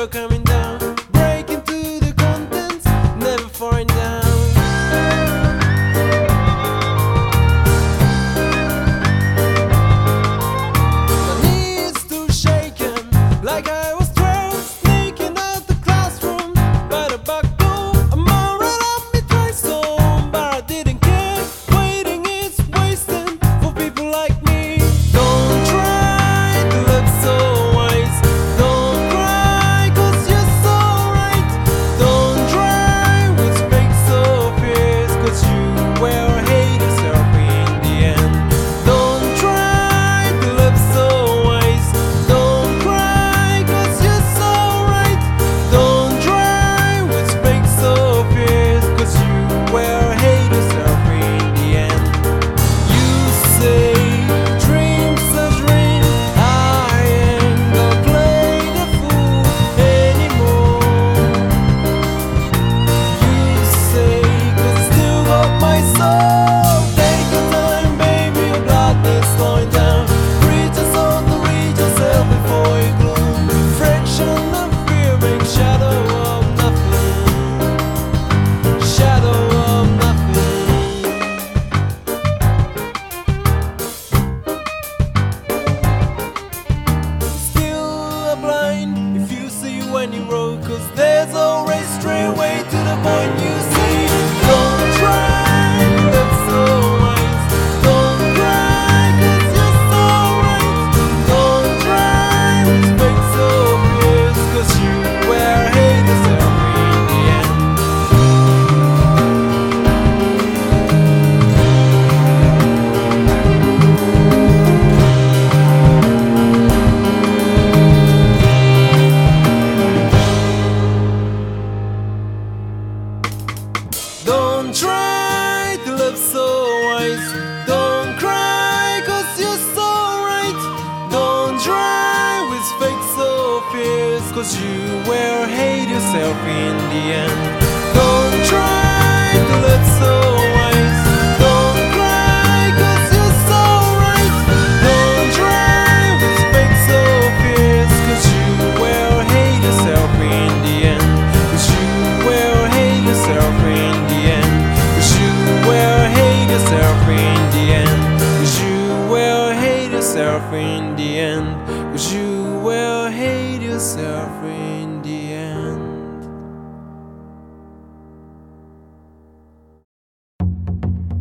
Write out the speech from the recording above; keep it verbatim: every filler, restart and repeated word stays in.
never coming down. Break into the contents, never falling down. My knees still shaking like I was twelve, sneaking out the classroom by the back door. I'm alright on me twice home, but I didn't care. Waiting is wasting for people like me. Don't try to look so wise. Don't cry cause you're so right. Don't try with fake so fierce, cause you will hate yourself in the end. Don't try to look so wise. Don't cry cause you're so right. Don't try with fake so fierce, cause you will hate yourself in the end. You say dreams are dreams. I ain't gonna play the fool anymore. You say cause I still got my soul. Take your time, baby, your blood is slowing down. Reach us on to reach yourself before you gloom. Friction and fear make shadow of nothing. Shadow of nothing. Still blind if you see when you roll, cause there's always straight way to the point you see. Don't try to look so wise. Don't cry cause you're so right. Don't try with fake so fierce, cause you will hate yourself in the end. Don't try to live so wise. Don't cry cause you're so right. Don't try with fake so fierce, cause you will hate yourself in the end. Don't try to live so wise. Don't cry cause you're so right. Don't try with fake so fierce, cause you will hate yourself in the end. Cause you will hate yourself in the end. Cause you will hate yourself in the end. Cause you will hate yourself in the end. Cause you will hate yourself in